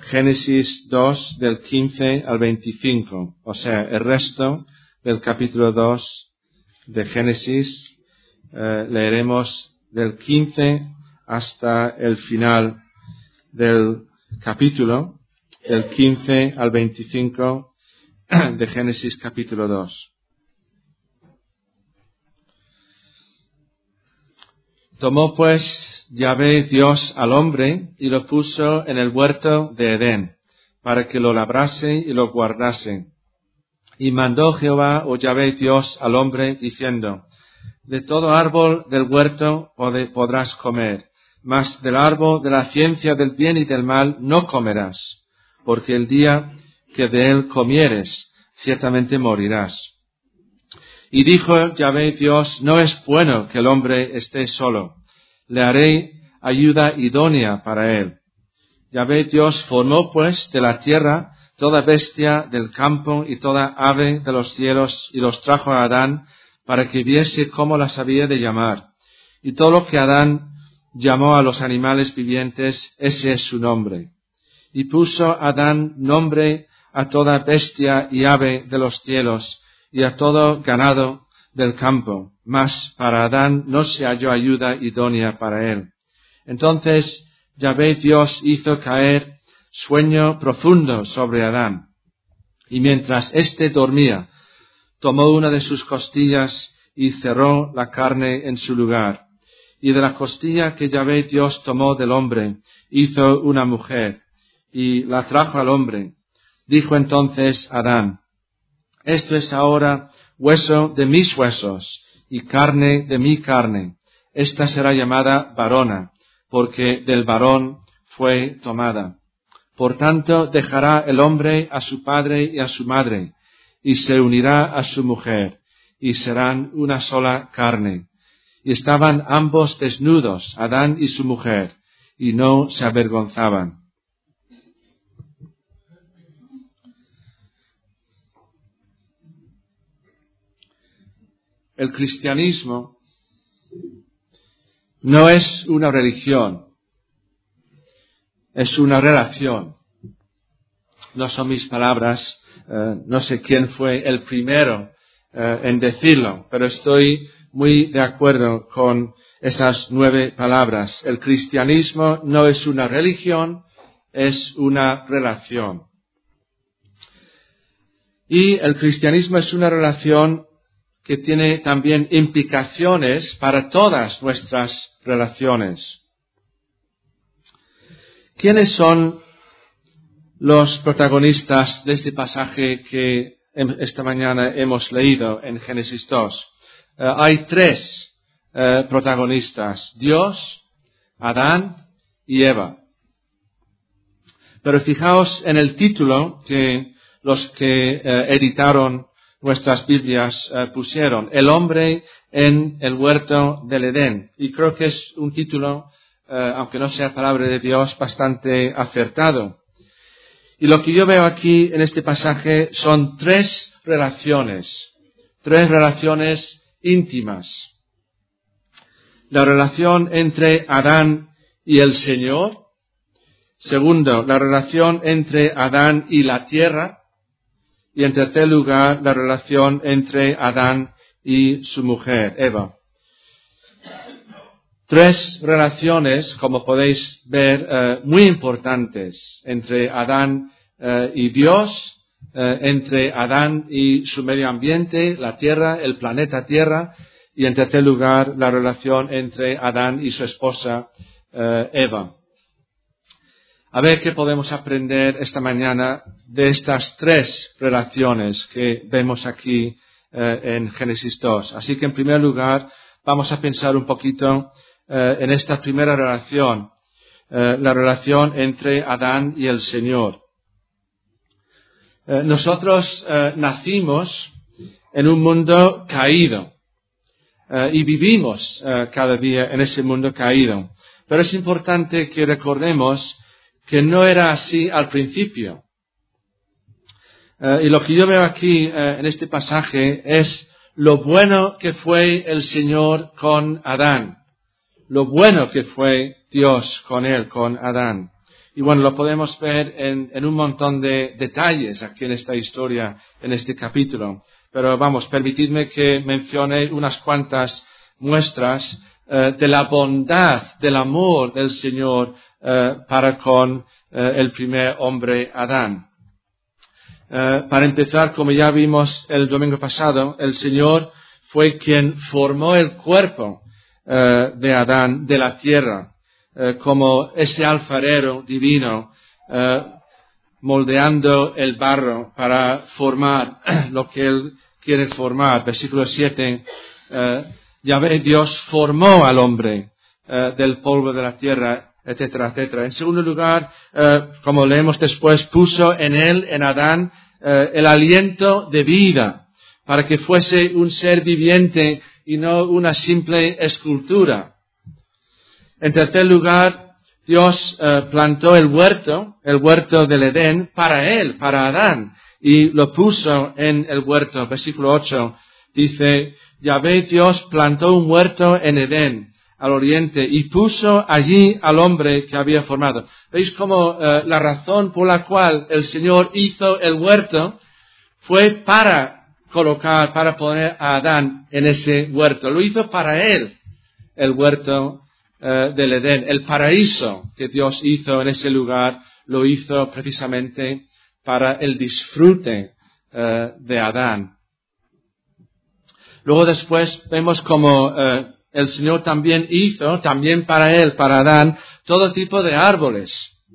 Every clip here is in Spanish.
Génesis 2 del 15 al 25, o sea, el resto del capítulo 2 de Génesis. Leeremos del 15 hasta el final del capítulo, del 15 al 25 de Génesis capítulo 2. Tomó pues Yahvé Dios al hombre y lo puso en el huerto de Edén, para que lo labrase y lo guardase. Y mandó Jehová o Yahvé Dios al hombre, diciendo: de todo árbol del huerto podrás comer, mas del árbol de la ciencia del bien y del mal no comerás, porque el día que de él comieres, ciertamente morirás. Y dijo Yahvé Dios: no es bueno que el hombre esté solo, le haré ayuda idónea para él. Yahvé Dios formó pues de la tierra toda bestia del campo y toda ave de los cielos, y los trajo a Adán para que viese cómo las había de llamar. Y todo lo que Adán llamó a los animales vivientes, ese es su nombre. Y puso Adán nombre a toda bestia y ave de los cielos, y a todo ganado del campo, mas para Adán no se halló ayuda idónea para él. Entonces Yahvé Dios hizo caer sueño profundo sobre Adán, y mientras éste dormía, tomó una de sus costillas y cerró la carne en su lugar. Y de la costilla que Yahvé Dios tomó del hombre, hizo una mujer, y la trajo al hombre. Dijo entonces Adán: esto es ahora hueso de mis huesos y carne de mi carne. Esta será llamada varona, porque del varón fue tomada. Por tanto, dejará el hombre a su padre y a su madre, y se unirá a su mujer, y serán una sola carne. Y estaban ambos desnudos, Adán y su mujer, y no se avergonzaban. El cristianismo no es una religión, es una relación. No son mis palabras, no sé quién fue el primero en decirlo, pero estoy muy de acuerdo con esas 9 palabras. El cristianismo no es una religión, es una relación. Y el cristianismo es una relación que tiene también implicaciones para todas nuestras relaciones. ¿Quiénes son los protagonistas de este pasaje que esta mañana hemos leído en Génesis 2? Hay 3 protagonistas: Dios, Adán y Eva. Pero fijaos en el título que los que editaron nuestras Biblias pusieron: el hombre en el huerto del Edén. Y creo que es un título, aunque no sea palabra de Dios, bastante acertado. Y lo que yo veo aquí en este pasaje son 3 relaciones íntimas. La relación entre Adán y el Señor. Segundo, la relación entre Adán y la tierra. Y en tercer lugar, la relación entre Adán y su mujer, Eva. 3 relaciones, como podéis ver, muy importantes entre Adán y Dios, entre Adán y su medio ambiente, la tierra, el planeta Tierra, y en tercer lugar, la relación entre Adán y su esposa, Eva. A ver qué podemos aprender esta mañana de estas 3 relaciones que vemos aquí en Génesis 2. Así que en primer lugar vamos a pensar un poquito en esta primera relación, la relación entre Adán y el Señor. Nosotros nacimos en un mundo caído y vivimos cada día en ese mundo caído. Pero es importante que recordemos que no era así al principio. Y lo que yo veo aquí en este pasaje es lo bueno que fue el Señor con Adán. Lo bueno que fue Dios con él, con Adán. Y bueno, lo podemos ver en un montón de detalles aquí en esta historia, en este capítulo. Pero vamos, permitidme que mencione unas cuantas muestras de la bondad, del amor del Señor para con el primer hombre Adán. Para empezar, como ya vimos el domingo pasado, el Señor fue quien formó el cuerpo de Adán de la tierra, como ese alfarero divino, moldeando el barro para formar lo que Él quiere formar. Versículo 7, Yahvé Dios formó al hombre del polvo de la tierra, etcétera, etcétera. En segundo lugar, como leemos después, puso en él, en Adán, el aliento de vida, para que fuese un ser viviente y no una simple escultura. En tercer lugar, Dios plantó el huerto del Edén, para él, para Adán, y lo puso en el huerto. Versículo 8 dice, Yahvé Dios plantó un huerto en Edén, al oriente, y puso allí al hombre que había formado. ¿Veis cómo la razón por la cual el Señor hizo el huerto fue para poner a Adán en ese huerto? Lo hizo para él, el huerto del Edén. El paraíso que Dios hizo en ese lugar, lo hizo precisamente para el disfrute de Adán. Luego después vemos como el Señor también hizo, también para él, para Adán, todo tipo de árboles.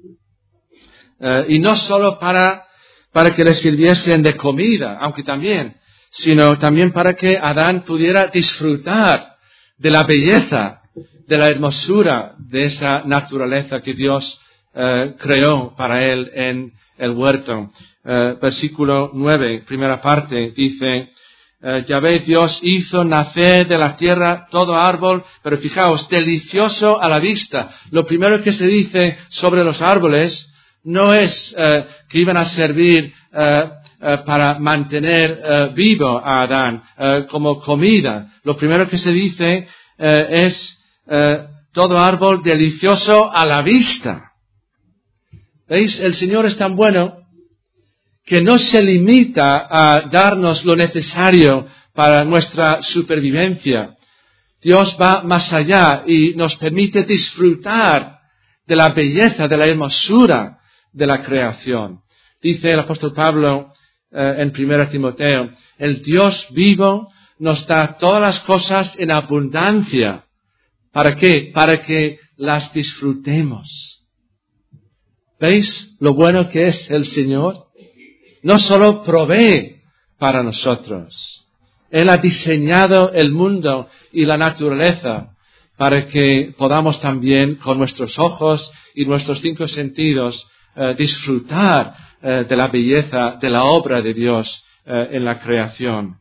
Y no solo para que les sirviesen de comida, aunque también, sino también para que Adán pudiera disfrutar de la belleza, de la hermosura de esa naturaleza que Dios creó para él en el huerto. Versículo 9, primera parte, dice, Yahvé Dios hizo nacer de la tierra todo árbol, pero fijaos, delicioso a la vista. Lo primero que se dice sobre los árboles no es que iban a servir para mantener vivo a Adán como comida. Lo primero que se dice es todo árbol delicioso a la vista. ¿Veis? El Señor es tan bueno que no se limita a darnos lo necesario para nuestra supervivencia. Dios va más allá y nos permite disfrutar de la belleza, de la hermosura de la creación. Dice el apóstol Pablo en 1 Timoteo, el Dios vivo nos da todas las cosas en abundancia. ¿Para qué? Para que las disfrutemos. ¿Veis lo bueno que es el Señor? No solo provee para nosotros. Él ha diseñado el mundo y la naturaleza para que podamos también con nuestros ojos y nuestros 5 sentidos disfrutar de la belleza de la obra de Dios en la creación.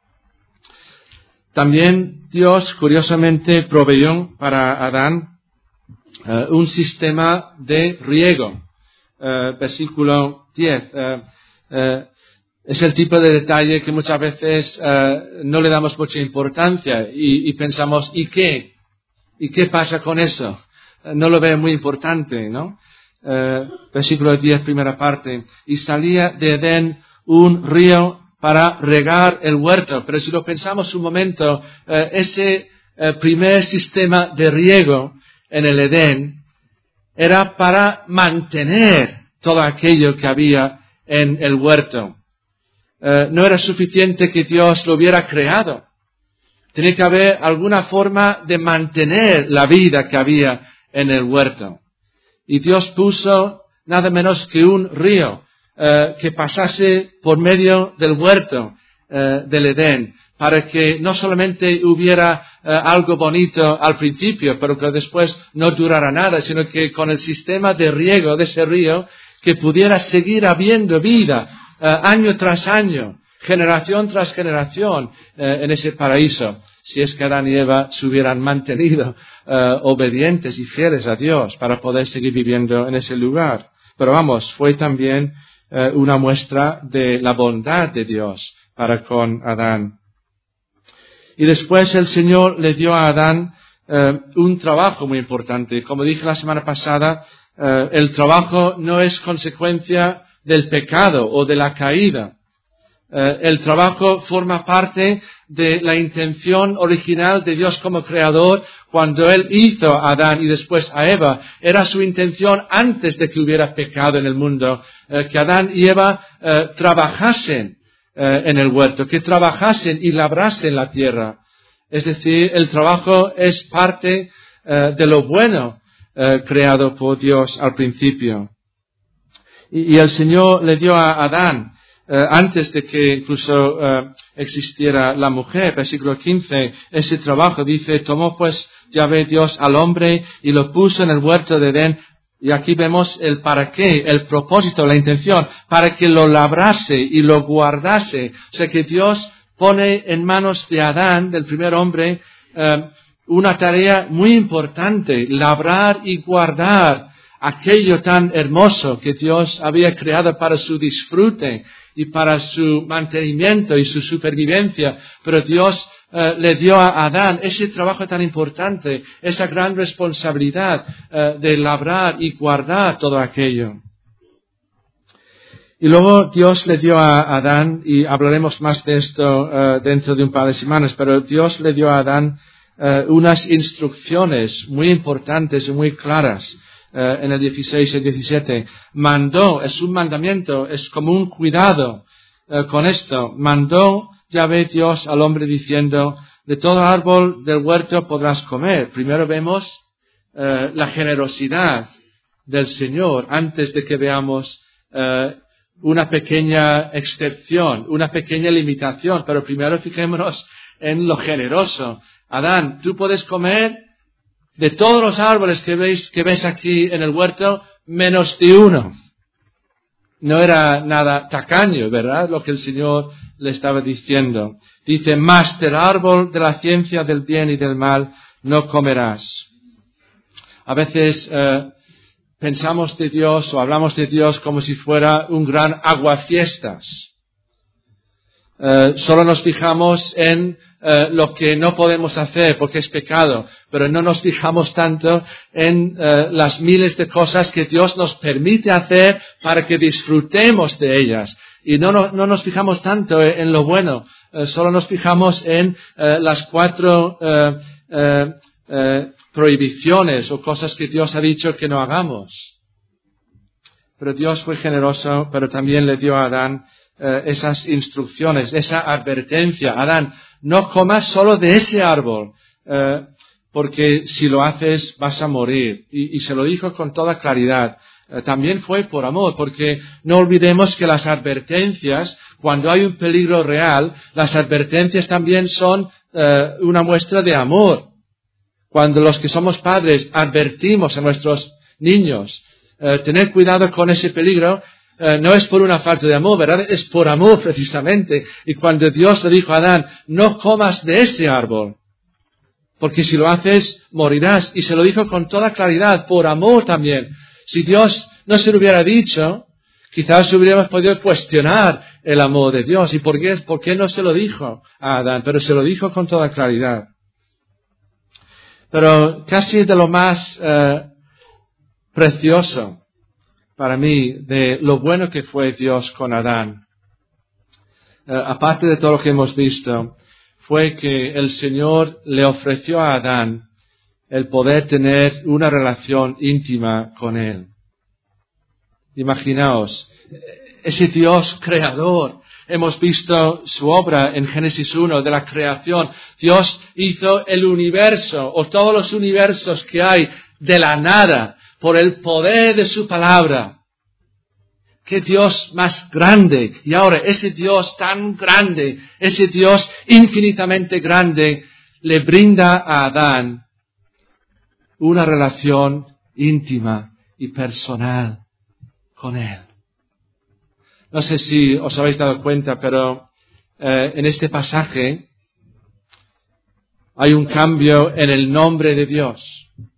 También Dios, curiosamente, proveyó para Adán un sistema de riego. Versículo 10. Es el tipo de detalle que muchas veces no le damos mucha importancia y pensamos, ¿y qué? ¿Y qué pasa con eso? No lo veo muy importante, ¿no? Versículo 10, primera parte. Y salía de Edén un río para regar el huerto. Pero si lo pensamos un momento, ese primer sistema de riego en el Edén era para mantener todo aquello que había en el huerto. No era suficiente que Dios lo hubiera creado. Tenía que haber alguna forma de mantener la vida que había en el huerto. Y Dios puso nada menos que un río que pasase por medio del huerto del Edén, para que no solamente hubiera algo bonito al principio, pero que después no durara nada, sino que con el sistema de riego de ese río, que pudiera seguir habiendo vida año tras año, generación tras generación en ese paraíso, si es que Adán y Eva se hubieran mantenido obedientes y fieles a Dios para poder seguir viviendo en ese lugar. Pero vamos, fue también una muestra de la bondad de Dios para con Adán. Y después el Señor le dio a Adán un trabajo muy importante. Como dije la semana pasada, El trabajo no es consecuencia del pecado o de la caída. El trabajo forma parte de la intención original de Dios como creador cuando Él hizo a Adán y después a Eva. Era su intención antes de que hubiera pecado en el mundo, que Adán y Eva trabajasen en el huerto, que trabajasen y labrasen la tierra. Es decir, el trabajo es parte de lo bueno creado por Dios al principio. Y el Señor le dio a Adán, antes de que incluso existiera la mujer, versículo 15, ese trabajo dice, tomó pues Yahvé Dios al hombre y lo puso en el huerto de Edén. Y aquí vemos el para qué, el propósito, la intención, para que lo labrase y lo guardase. O sea que Dios pone en manos de Adán, del primer hombre, una tarea muy importante, labrar y guardar aquello tan hermoso que Dios había creado para su disfrute y para su mantenimiento y su supervivencia. Pero Dios le dio a Adán ese trabajo tan importante, esa gran responsabilidad de labrar y guardar todo aquello. Y luego Dios le dio a Adán, y hablaremos más de esto dentro de un par de semanas, pero Dios le dio a Adán unas instrucciones muy importantes y muy claras. En el 16 y el 17, mandó, es un mandamiento, es como un cuidado con esto, mandó Yahvé Dios al hombre diciendo, de todo árbol del huerto podrás comer. Primero vemos la generosidad del Señor antes de que veamos una pequeña excepción, una pequeña limitación, pero primero fijémonos en lo generoso. Adán, tú puedes comer de todos los árboles que ves aquí en el huerto, menos de uno. No era nada tacaño, ¿verdad? Lo que el Señor le estaba diciendo. Dice, más del árbol de la ciencia del bien y del mal no comerás. A veces pensamos de Dios o hablamos de Dios como si fuera un gran aguafiestas. Solo nos fijamos en lo que no podemos hacer porque es pecado, pero no nos fijamos tanto en las miles de cosas que Dios nos permite hacer para que disfrutemos de ellas. Y no nos fijamos tanto en lo bueno, solo nos fijamos en las 4 prohibiciones o cosas que Dios ha dicho que no hagamos. Pero Dios fue generoso, pero también le dio a Adán esas instrucciones, esa advertencia. Adán, no comas solo de ese árbol, porque si lo haces vas a morir. Y se lo dijo con toda claridad. También fue por amor, porque no olvidemos que las advertencias, cuando hay un peligro real, las advertencias también son una muestra de amor. Cuando los que somos padres advertimos a nuestros niños, tener cuidado con ese peligro, no es por una falta de amor, ¿verdad? Es por amor precisamente. Y cuando Dios le dijo a Adán, no comas de ese árbol, porque si lo haces morirás. Y se lo dijo con toda claridad, por amor también. Si Dios no se lo hubiera dicho, quizás hubiéramos podido cuestionar el amor de Dios. ¿Y por qué no se lo dijo a Adán? Pero se lo dijo con toda claridad. Pero casi de lo más precioso para mí de lo bueno que fue Dios con Adán, aparte de todo lo que hemos visto, fue que el Señor le ofreció a Adán el poder tener una relación íntima con Él. Imaginaos, ese Dios creador. Hemos visto su obra en Génesis 1 de la creación. Dios hizo el universo o todos los universos que hay de la nada por el poder de su palabra. ¡Qué Dios más grande! Y ahora ese Dios tan grande, ese Dios infinitamente grande, le brinda a Adán una relación íntima y personal con Él. No sé si os habéis dado cuenta, pero en este pasaje hay un cambio en el nombre de Dios.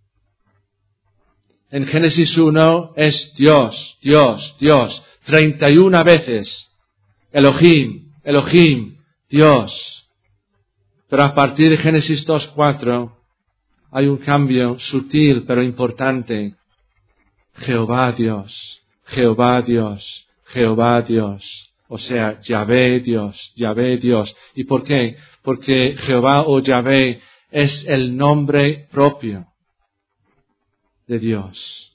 En Génesis 1 es Dios, Dios, Dios. 31 veces. Elohim, Elohim, Dios. Pero a partir de Génesis 2:4 hay un cambio sutil pero importante. Jehová Dios, Jehová Dios, Jehová Dios. O sea, Yahvé Dios, Yahvé Dios. ¿Y por qué? Porque Jehová o Yahvé es el nombre propio de Dios.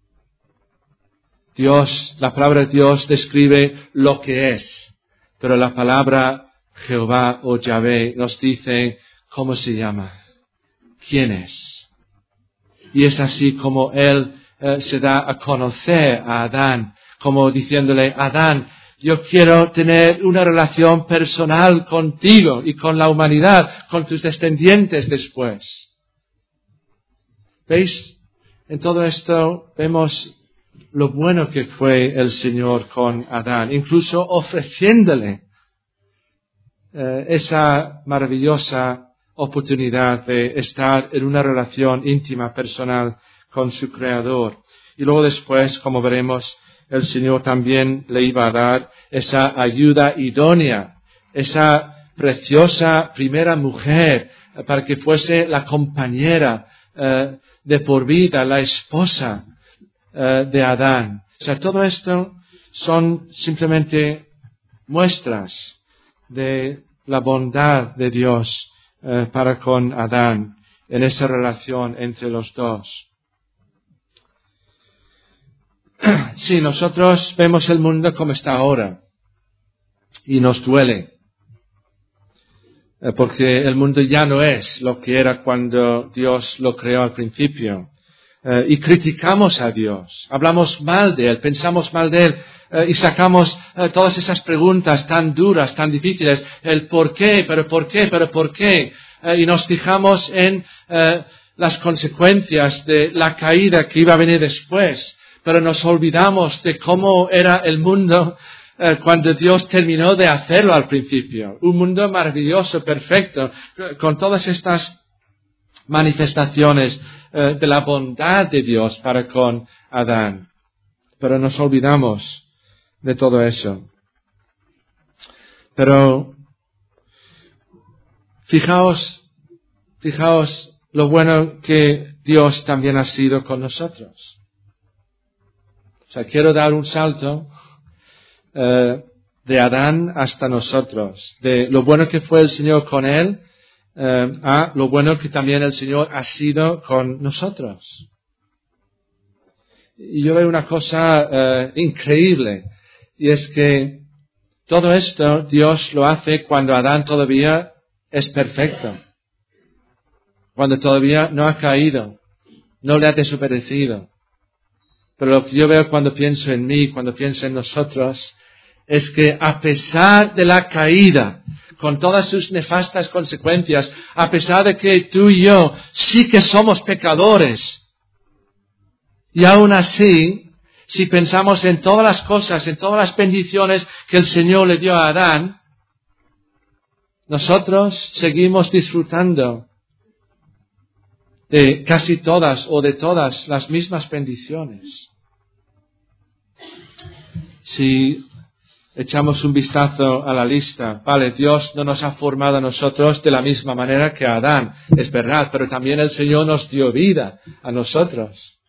Dios, la palabra Dios describe lo que es, pero la palabra Jehová o Yahvé nos dice cómo se llama, quién es. Y es así como Él se da a conocer a Adán, como diciéndole, Adán, yo quiero tener una relación personal contigo y con la humanidad, con tus descendientes después. ¿Veis? En todo esto vemos lo bueno que fue el Señor con Adán, incluso ofreciéndole esa maravillosa oportunidad de estar en una relación íntima, personal con su Creador. Y luego después, como veremos, el Señor también le iba a dar esa ayuda idónea, esa preciosa primera mujer, para que fuese la compañera de por vida, la esposa de Adán. O sea, todo esto son simplemente muestras de la bondad de Dios para con Adán en esa relación entre los dos. Sí, nosotros vemos el mundo como está ahora y nos duele, porque el mundo ya no es lo que era cuando Dios lo creó al principio. Y criticamos a Dios, hablamos mal de Él, pensamos mal de Él y sacamos todas esas preguntas tan duras, tan difíciles, el por qué, pero por qué, pero por qué, y nos fijamos en las consecuencias de la caída que iba a venir después, pero nos olvidamos de cómo era el mundo cuando Dios terminó de hacerlo al principio. Un mundo maravilloso, perfecto, con todas estas manifestaciones de la bondad de Dios para con Adán. Pero nos olvidamos de todo eso. Pero fijaos lo bueno que Dios también ha sido con nosotros. O sea, quiero dar un salto de Adán hasta nosotros, de lo bueno que fue el Señor con él, a lo bueno que también el Señor ha sido con nosotros. Y yo veo una cosa increíble, y es que todo esto Dios lo hace cuando Adán todavía es perfecto, cuando todavía no ha caído, no le ha desobedecido. Pero lo que yo veo cuando pienso en mí, cuando pienso en nosotros, es que a pesar de la caída, con todas sus nefastas consecuencias, a pesar de que tú y yo sí que somos pecadores, y aún así, si pensamos en todas las cosas, en todas las bendiciones que el Señor le dio a Adán, nosotros seguimos disfrutando de casi todas o de todas las mismas bendiciones. Si echamos un vistazo a la lista, vale, Dios no nos ha formado a nosotros de la misma manera que a Adán, es verdad, pero también el Señor nos dio vida a nosotros.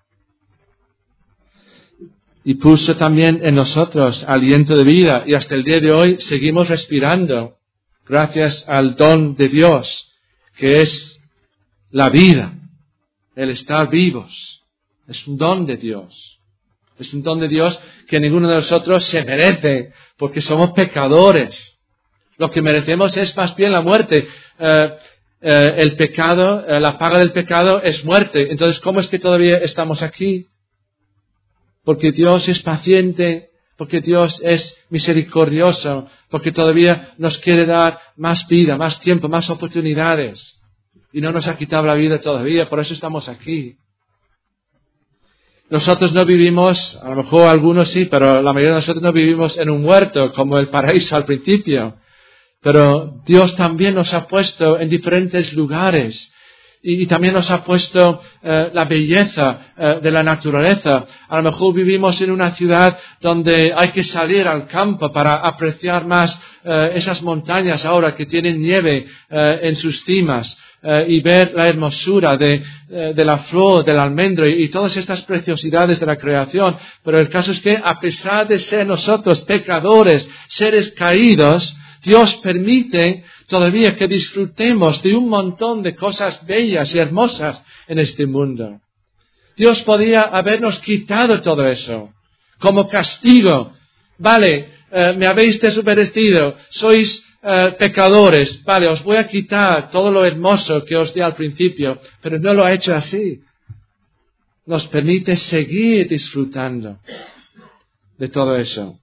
Y puso también en nosotros aliento de vida, y hasta el día de hoy seguimos respirando, gracias al don de Dios, que es la vida, el estar vivos. Es un don de Dios. Es un don de Dios que ninguno de nosotros se merece, porque somos pecadores. Lo que merecemos es más bien la muerte. El pecado, la paga del pecado es muerte. Entonces, ¿cómo es que todavía estamos aquí? Porque Dios es paciente, porque Dios es misericordioso, porque todavía nos quiere dar más vida, más tiempo, más oportunidades. Y no nos ha quitado la vida todavía, por eso estamos aquí. Nosotros no vivimos, a lo mejor algunos sí, pero la mayoría de nosotros no vivimos en un huerto como el paraíso al principio. Pero Dios también nos ha puesto en diferentes lugares y también nos ha puesto la belleza de la naturaleza. A lo mejor vivimos en una ciudad donde hay que salir al campo para apreciar más esas montañas ahora que tienen nieve en sus cimas. y ver la hermosura de la flor, del almendro y todas estas preciosidades de la creación. Pero el caso es que a pesar de ser nosotros pecadores, seres caídos, Dios permite todavía que disfrutemos de un montón de cosas bellas y hermosas en este mundo. Dios podía habernos quitado todo eso como castigo. Vale, me habéis desobedecido, sois pecadores, vale, os voy a quitar todo lo hermoso que os di al principio, pero no lo ha hecho así. Nos permite seguir disfrutando de todo eso.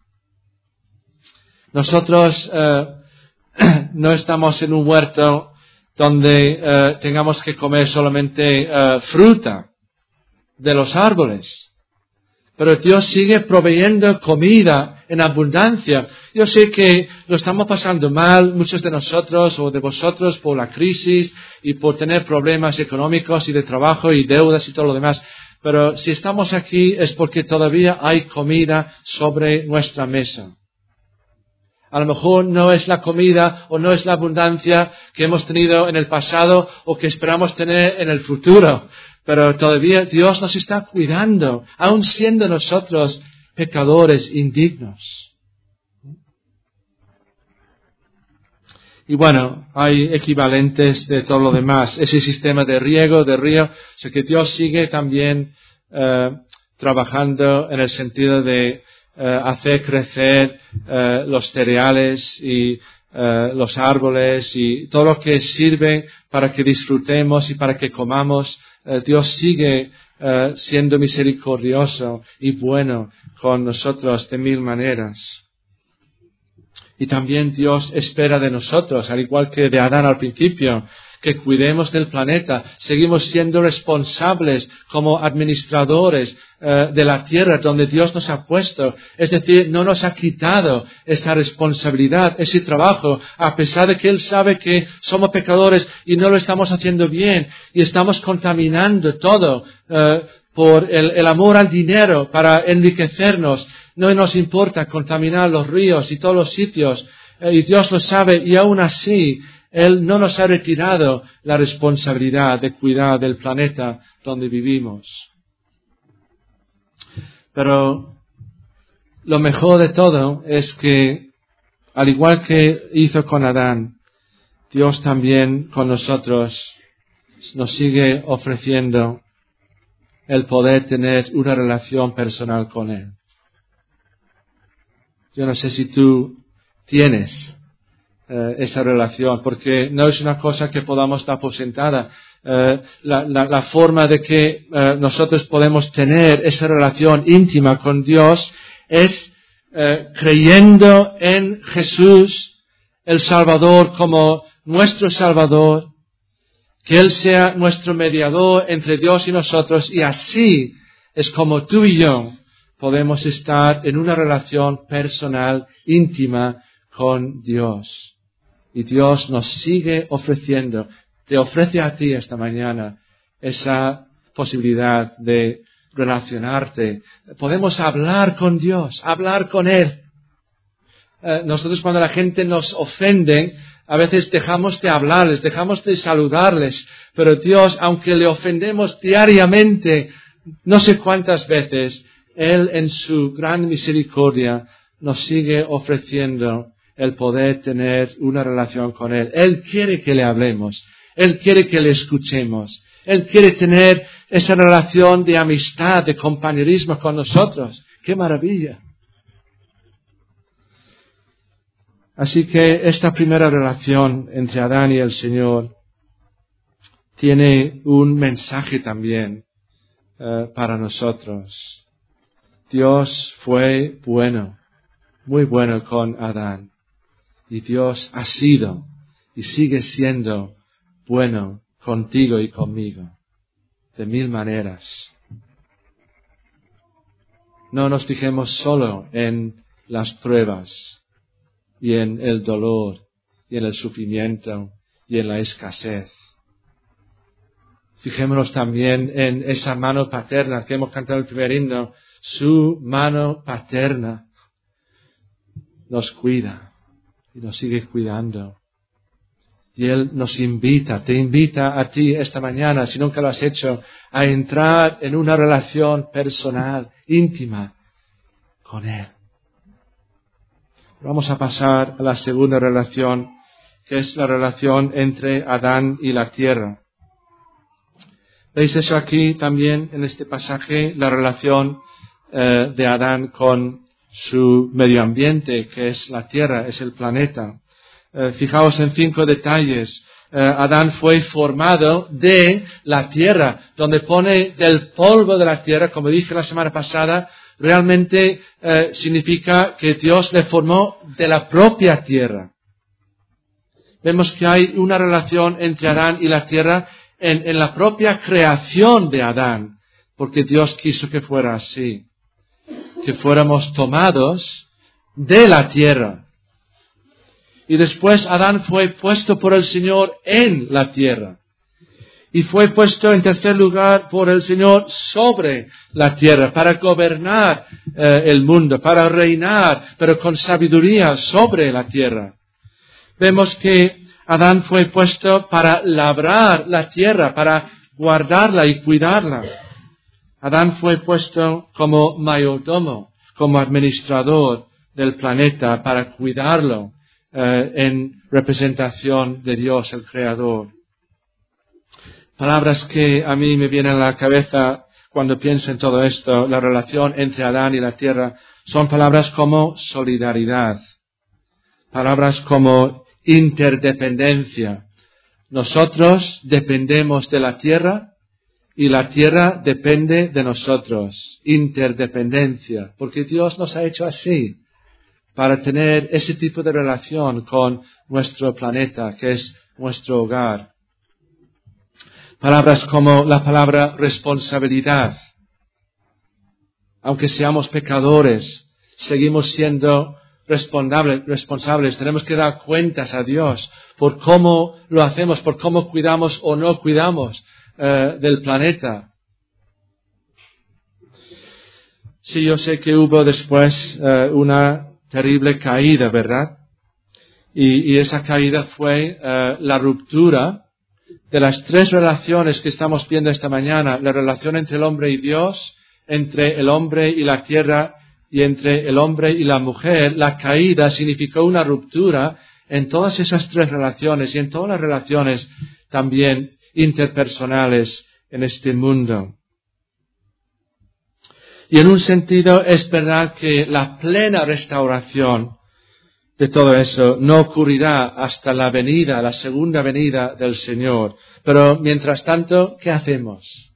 Nosotros no estamos en un huerto donde tengamos que comer solamente fruta de los árboles. Pero Dios sigue proveyendo comida en abundancia. Yo sé que lo estamos pasando mal, muchos de nosotros o de vosotros, por la crisis y por tener problemas económicos y de trabajo y deudas y todo lo demás. Pero si estamos aquí es porque todavía hay comida sobre nuestra mesa. A lo mejor no es la comida o no es la abundancia que hemos tenido en el pasado o que esperamos tener en el futuro. Pero todavía Dios nos está cuidando, aun siendo nosotros pecadores indignos. Y bueno, hay equivalentes de todo lo demás. Ese sistema de riego, de río, o sea que Dios sigue también trabajando en el sentido de hacer crecer los cereales y los árboles y todo lo que sirve para que disfrutemos y para que comamos. Dios sigue siendo misericordioso y bueno con nosotros de mil maneras. Y también Dios espera de nosotros, al igual que de Adán al principio, que cuidemos del planeta. Seguimos siendo responsables como administradores de la tierra donde Dios nos ha puesto. Es decir, no nos ha quitado esa responsabilidad, ese trabajo, a pesar de que Él sabe que somos pecadores y no lo estamos haciendo bien y estamos contaminando todo por el amor al dinero para enriquecernos. No nos importa contaminar los ríos y todos los sitios, y Dios lo sabe, y aún así Él no nos ha retirado la responsabilidad de cuidar del planeta donde vivimos. Pero lo mejor de todo es que, al igual que hizo con Adán, Dios también con nosotros nos sigue ofreciendo el poder tener una relación personal con Él. Yo no sé si tú tienes esa relación, porque no es una cosa que podamos dar por sentada. La forma de que nosotros podemos tener esa relación íntima con Dios es creyendo en Jesús, el Salvador, como nuestro Salvador, que Él sea nuestro mediador entre Dios y nosotros, y así es como tú y yo podemos estar en una relación personal, íntima con Dios. Y Dios nos sigue ofreciendo, te ofrece a ti esta mañana esa posibilidad de relacionarte. Podemos hablar con Dios, hablar con Él. Nosotros cuando la gente nos ofende, a veces dejamos de hablarles, dejamos de saludarles, pero Dios, aunque le ofendemos diariamente, no sé cuántas veces, Él en su gran misericordia nos sigue ofreciendo el poder tener una relación con Él. Él quiere que le hablemos, Él quiere que le escuchemos, Él quiere tener esa relación de amistad, de compañerismo con nosotros. ¡Qué maravilla! Así que esta primera relación entre Adán y el Señor tiene un mensaje también para nosotros. Dios fue bueno, muy bueno con Adán. Y Dios ha sido y sigue siendo bueno contigo y conmigo, de mil maneras. No nos fijemos solo en las pruebas y en el dolor y en el sufrimiento y en la escasez. Fijémonos también en esa mano paterna que hemos cantado en el primer himno. Su mano paterna nos cuida y nos sigue cuidando. Y Él nos invita, te invita a ti esta mañana, si nunca lo has hecho, a entrar en una relación personal, íntima, con Él. Vamos a pasar a la segunda relación, que es la relación entre Adán y la tierra. ¿Veis eso aquí también en este pasaje? La relación de Adán con su medio ambiente, que es la tierra, es el planeta. Fijaos en 5 detalles. Adán fue formado de la tierra, donde pone del polvo de la tierra, como dije la semana pasada, realmente significa que Dios le formó de la propia tierra. Vemos que hay una relación entre Adán y la tierra en la propia creación de Adán, porque Dios quiso que fuera así, que fuéramos tomados de la tierra. Y después Adán fue puesto por el Señor en la tierra. Y fue puesto en tercer lugar por el Señor sobre la tierra, para gobernar el mundo, para reinar, pero con sabiduría sobre la tierra. Vemos que Adán fue puesto para labrar la tierra, para guardarla y cuidarla. Adán fue puesto como mayordomo, como administrador del planeta, para cuidarlo en representación de Dios, el Creador. Palabras que a mí me vienen a la cabeza cuando pienso en todo esto, la relación entre Adán y la tierra, son palabras como solidaridad, palabras como interdependencia. Nosotros dependemos de la tierra y la tierra depende de nosotros. Interdependencia, porque Dios nos ha hecho así, para tener ese tipo de relación con nuestro planeta, que es nuestro hogar. Palabras como la palabra responsabilidad. Aunque seamos pecadores, seguimos siendo responsables. Tenemos que dar cuentas a Dios por cómo lo hacemos, por cómo cuidamos o no cuidamos del planeta. Sí, yo sé que hubo después una terrible caída, ¿verdad? Y esa caída fue la ruptura de las 3 relaciones que estamos viendo esta mañana, la relación entre el hombre y Dios, entre el hombre y la tierra y entre el hombre y la mujer. La caída significó una ruptura en todas esas 3 relaciones y en todas las relaciones también interpersonales en este mundo. Y en un sentido es verdad que la plena restauración de todo eso no ocurrirá hasta la venida, la segunda venida del Señor. Pero mientras tanto, ¿qué hacemos?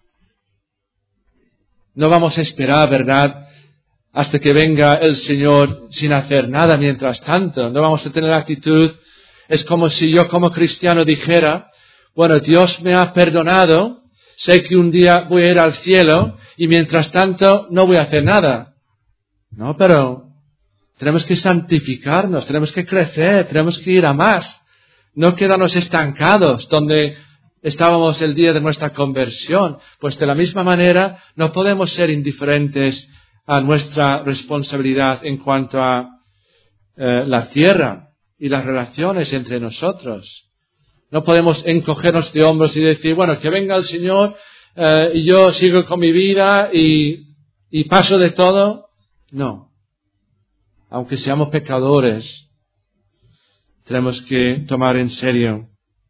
No vamos a esperar, ¿verdad?, hasta que venga el Señor sin hacer nada mientras tanto. No vamos a tener la actitud, es como si yo como cristiano dijera, bueno, Dios me ha perdonado, sé que un día voy a ir al cielo y mientras tanto no voy a hacer nada. No, pero tenemos que santificarnos, tenemos que crecer, tenemos que ir a más. No quedarnos estancados donde estábamos el día de nuestra conversión. Pues de la misma manera no podemos ser indiferentes a nuestra responsabilidad en cuanto a la tierra y las relaciones entre nosotros. No podemos encogernos de hombros y decir, bueno, que venga el Señor y yo sigo con mi vida y paso de todo. No. Aunque seamos pecadores, tenemos que tomar en serio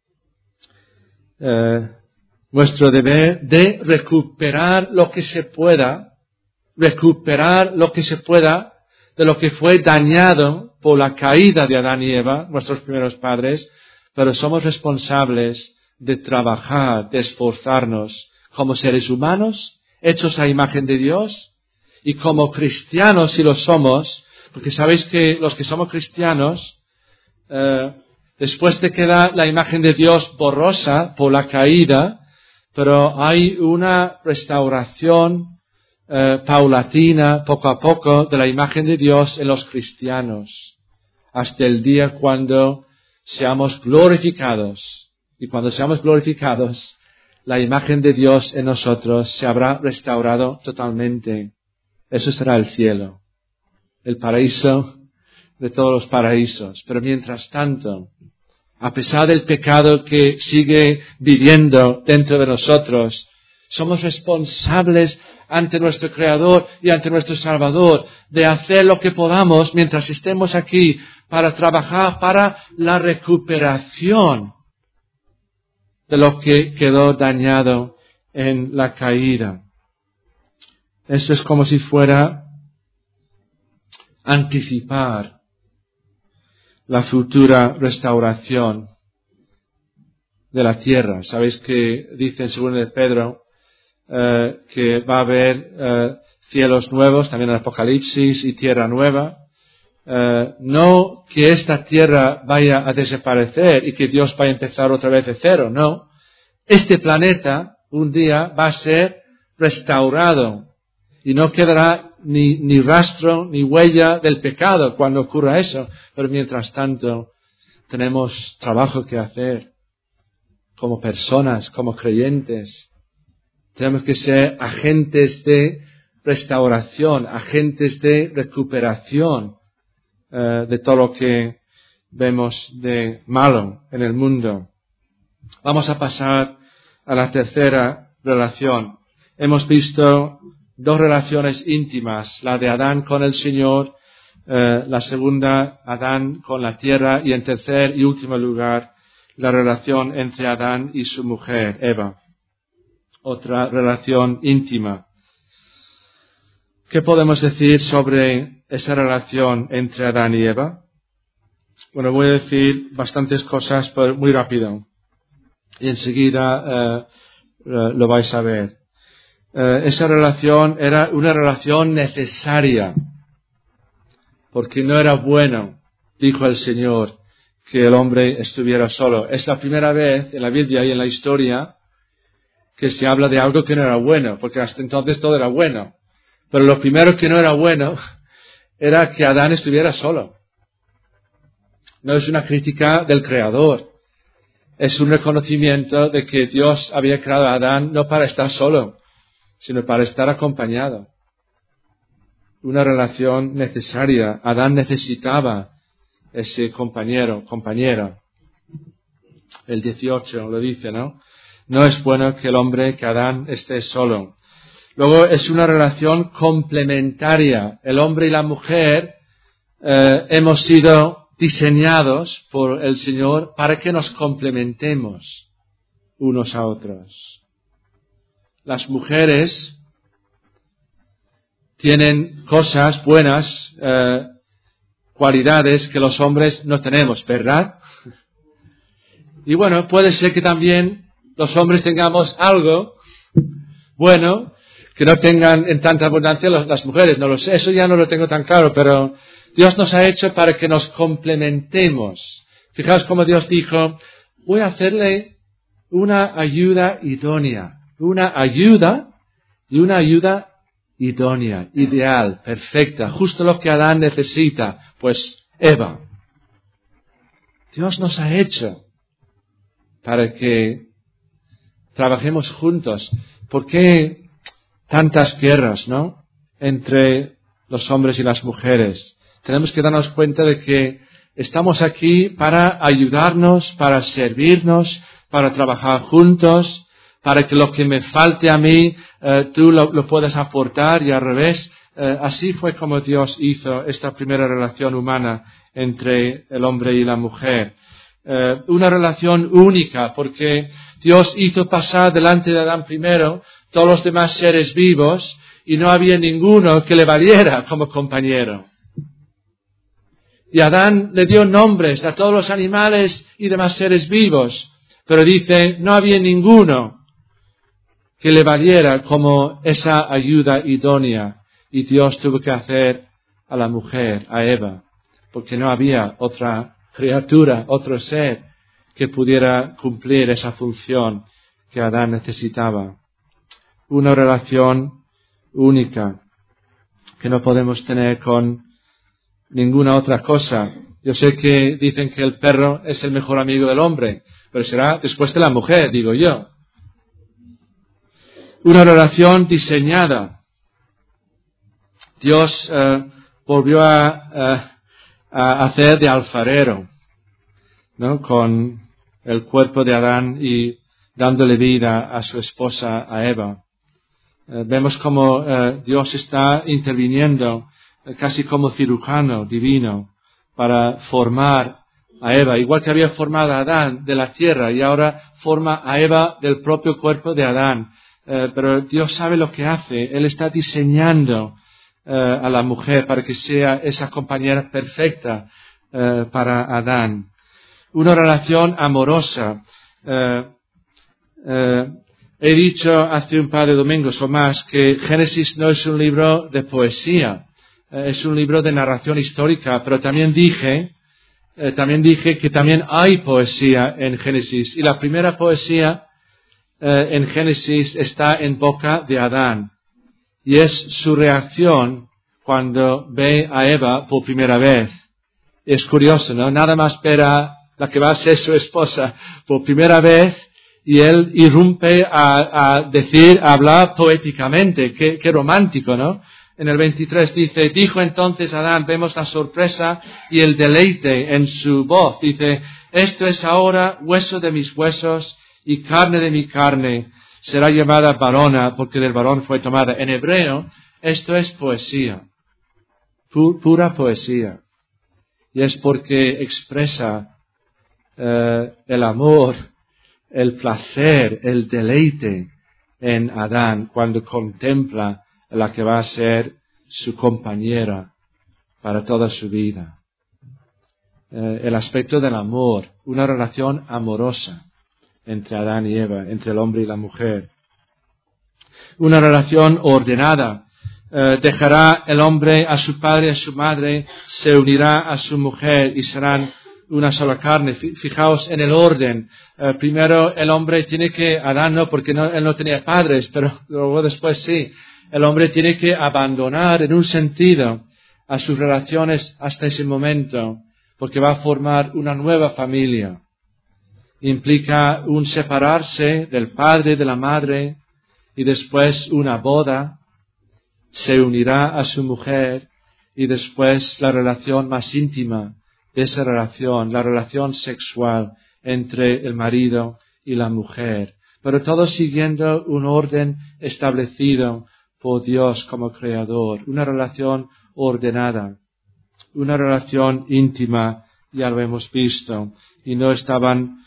nuestro deber de recuperar lo que se pueda de lo que fue dañado por la caída de Adán y Eva, nuestros primeros padres, pero somos responsables de trabajar, de esforzarnos como seres humanos, hechos a imagen de Dios, y como cristianos, si lo somos, porque sabéis que los que somos cristianos, después de quedar la imagen de Dios borrosa por la caída, pero hay una restauración paulatina, poco a poco, de la imagen de Dios en los cristianos, hasta el día cuando seamos glorificados. Y cuando seamos glorificados, la imagen de Dios en nosotros se habrá restaurado totalmente. Eso será el cielo, el paraíso de todos los paraísos. Pero mientras tanto, A pesar del pecado que sigue viviendo dentro de nosotros, somos responsables ante nuestro Creador y ante nuestro Salvador de hacer lo que podamos mientras estemos aquí para trabajar para la recuperación de lo que quedó dañado en la caída. Eso es como si fuera anticipar la futura restauración de la tierra. Sabéis que dice en 2 de Pedro que va a haber cielos nuevos, también en Apocalipsis, y tierra nueva. No que esta tierra vaya a desaparecer y que Dios vaya a empezar otra vez de cero, no. Este planeta un día va a ser restaurado y no quedará ni rastro ni huella del pecado cuando ocurra eso. Pero mientras tanto tenemos trabajo que hacer como personas, como creyentes. Tenemos que ser agentes de restauración, agentes de recuperación de todo lo que vemos de malo en el mundo. Vamos a pasar a la tercera relación. Hemos visto dos relaciones íntimas, la de Adán con el Señor, la segunda, Adán con la tierra, y en tercer y último lugar, la relación entre Adán y su mujer, Eva. Otra relación íntima. ¿Qué podemos decir sobre esa relación entre Adán y Eva? Bueno, voy a decir bastantes cosas, pero muy rápido. Y enseguida lo vais a ver. Esa relación era una relación necesaria, porque no era bueno, dijo el Señor, que el hombre estuviera solo. Es la primera vez en la Biblia y en la historia que se habla de algo que no era bueno, porque hasta entonces todo era bueno. Pero lo primero que no era bueno era que Adán estuviera solo. No es una crítica del Creador. Es un reconocimiento de que Dios había creado a Adán no para estar solo, sino para estar acompañado. Una relación necesaria. Adán necesitaba ese compañera. El 18 lo dice, ¿no? No es bueno que el hombre, que Adán, esté solo. Luego es una relación complementaria. El hombre y la mujer hemos sido diseñados por el Señor para que nos complementemos unos a otros. Las mujeres tienen cosas buenas, cualidades que los hombres no tenemos, ¿verdad? Y bueno, puede ser que también los hombres tengamos algo bueno que no tengan en tanta abundancia las mujeres. No lo sé, eso ya no lo tengo tan claro, pero Dios nos ha hecho para que nos complementemos. Fijaos cómo Dios dijo, voy a hacerle una ayuda idónea. Una ayuda idónea, ideal, perfecta, justo lo que Adán necesita, pues Eva. Dios nos ha hecho para que trabajemos juntos. ¿Por qué tantas guerras, no? Entre los hombres y las mujeres. Tenemos que darnos cuenta de que estamos aquí para ayudarnos, para servirnos, para trabajar juntos, para que lo que me falte a mí, tú lo puedas aportar, y al revés. Así fue como Dios hizo esta primera relación humana entre el hombre y la mujer. Una relación única, porque Dios hizo pasar delante de Adán primero todos los demás seres vivos y no había ninguno que le valiera como compañero. Y Adán le dio nombres a todos los animales y demás seres vivos, pero dice, no había ninguno que le valiera como esa ayuda idónea. Y Dios tuvo que hacer a la mujer, a Eva, porque no había otra criatura, otro ser que pudiera cumplir esa función que Adán necesitaba. Una relación única que no podemos tener con ninguna otra cosa. Yo sé que dicen que el perro es el mejor amigo del hombre, pero será después de la mujer, digo yo. Una relación diseñada. Dios volvió a hacer de alfarero. ¿no? Con el cuerpo de Adán y dándole vida a su esposa, a Eva. Vemos como Dios está interviniendo casi como cirujano divino para formar a Eva, igual que había formado a Adán de la tierra y ahora forma a Eva del propio cuerpo de Adán. Pero Dios sabe lo que hace. Él está diseñando a la mujer para que sea esa compañera perfecta para Adán. Una relación amorosa. He dicho hace un par de domingos o más que Génesis no es un libro de poesía, es un libro de narración histórica, pero también dije que también hay poesía en Génesis. Y la primera poesía en Génesis está en boca de Adán. Y es su reacción cuando ve a Eva por primera vez. Es curioso, ¿no? Nada más ver a la que va a ser su esposa por primera vez y él irrumpe a hablar poéticamente. Qué romántico, ¿no? En el 23 dice, dijo entonces Adán, vemos la sorpresa y el deleite en su voz. Dice, esto es ahora hueso de mis huesos y carne de mi carne. Será llamada varona porque del varón fue tomada. En hebreo, esto es poesía. Pura poesía. Y es porque expresa el amor, el placer, el deleite en Adán cuando contempla la que va a ser su compañera para toda su vida. El aspecto del amor, una relación amorosa entre Adán y Eva, entre el hombre y la mujer. Una relación ordenada. Dejará el hombre a su padre y a su madre, se unirá a su mujer y serán una sola carne. Fijaos en el orden. Primero el hombre tiene que, Adán no, porque él no tenía padres, pero luego después sí. El hombre tiene que abandonar en un sentido a sus relaciones hasta ese momento, porque va a formar una nueva familia. Implica un separarse del padre y de la madre y después una boda. Se unirá a su mujer y después la relación más íntima de esa relación, la relación sexual entre el marido y la mujer. Pero todo siguiendo un orden establecido por Dios como creador. Una relación ordenada, una relación íntima, ya lo hemos visto, y no se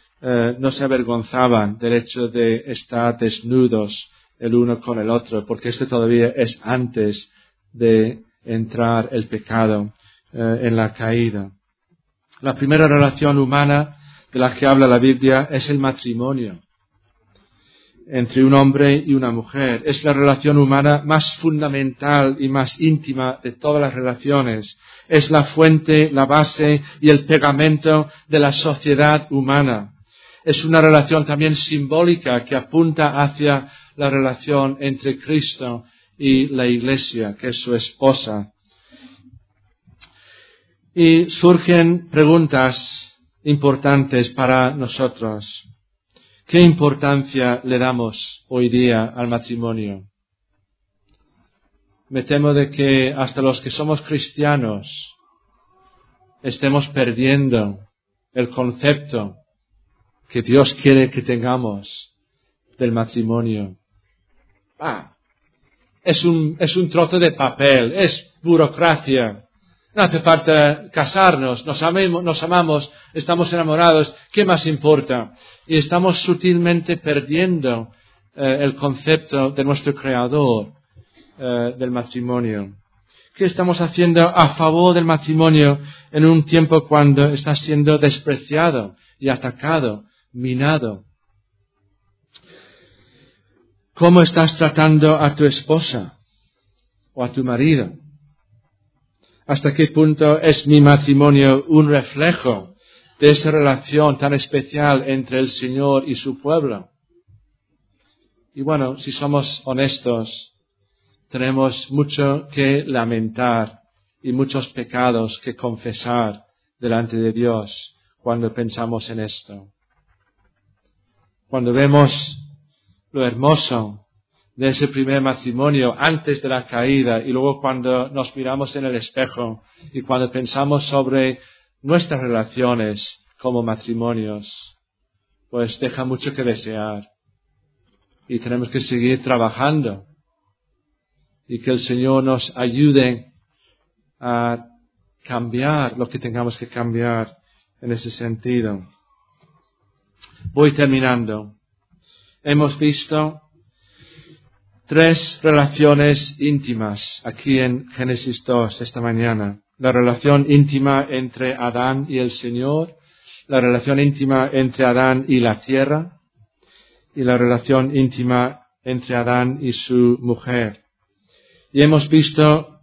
avergonzaban del hecho de estar desnudos el uno con el otro, porque esto todavía es antes de entrar el pecado en la caída. La primera relación humana de la que habla la Biblia es el matrimonio entre un hombre y una mujer. Es la relación humana más fundamental y más íntima de todas las relaciones. Es la fuente, la base y el pegamento de la sociedad humana. Es una relación también simbólica que apunta hacia la relación entre Cristo y la Iglesia, que es su esposa. Y surgen preguntas importantes para nosotros. ¿Qué importancia le damos hoy día al matrimonio? Me temo de que hasta los que somos cristianos estemos perdiendo el concepto que Dios quiere que tengamos del matrimonio. Es un trozo de papel, es burocracia. No hace falta casarnos, nos amamos, estamos enamorados, ¿qué más importa? Y estamos sutilmente perdiendo el concepto de nuestro Creador del matrimonio. ¿Qué estamos haciendo a favor del matrimonio en un tiempo cuando está siendo despreciado y atacado, minado? ¿Cómo estás tratando a tu esposa o a tu marido? ¿Hasta qué punto es mi matrimonio un reflejo de esa relación tan especial entre el Señor y su pueblo? Y bueno, si somos honestos, tenemos mucho que lamentar y muchos pecados que confesar delante de Dios cuando pensamos en esto. Cuando vemos lo hermoso de ese primer matrimonio antes de la caída y luego cuando nos miramos en el espejo y cuando pensamos sobre nuestras relaciones como matrimonios, pues deja mucho que desear. Y tenemos que seguir trabajando. Y que el Señor nos ayude a cambiar lo que tengamos que cambiar en ese sentido. Voy terminando. Hemos visto 3 relaciones íntimas aquí en Génesis 2 esta mañana. La relación íntima entre Adán y el Señor, la relación íntima entre Adán y la tierra, y la relación íntima entre Adán y su mujer. Y hemos visto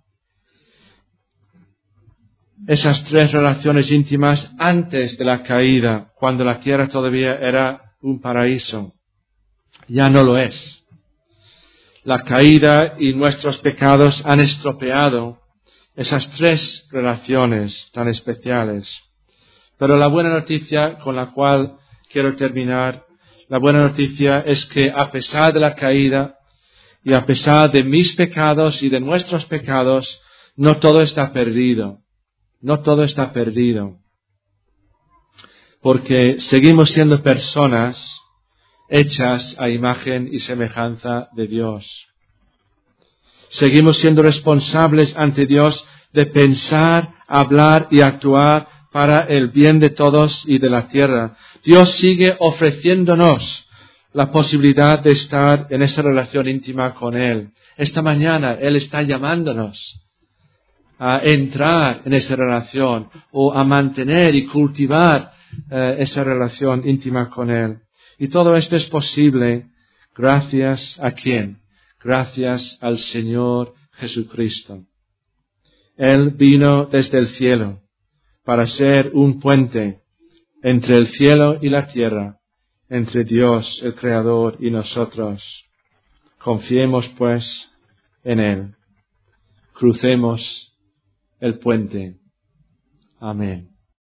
esas 3 relaciones íntimas antes de la caída, cuando la tierra todavía era un paraíso. Ya no lo es. La caída y nuestros pecados han estropeado esas 3 relaciones tan especiales. Pero la buena noticia con la cual quiero terminar, la buena noticia es que a pesar de la caída y a pesar de mis pecados y de nuestros pecados, no todo está perdido. No todo está perdido. Porque seguimos siendo personas hechas a imagen y semejanza de Dios. Seguimos siendo responsables ante Dios de pensar, hablar y actuar para el bien de todos y de la tierra. Dios sigue ofreciéndonos la posibilidad de estar en esa relación íntima con Él. Esta mañana Él está llamándonos a entrar en esa relación o a mantener y cultivar esa relación íntima con Él. Y todo esto es posible gracias ¿a quién? Gracias al Señor Jesucristo. Él vino desde el cielo para ser un puente entre el cielo y la tierra, entre Dios, el Creador, y nosotros. Confiemos, pues, en Él. Crucemos el puente. Amén.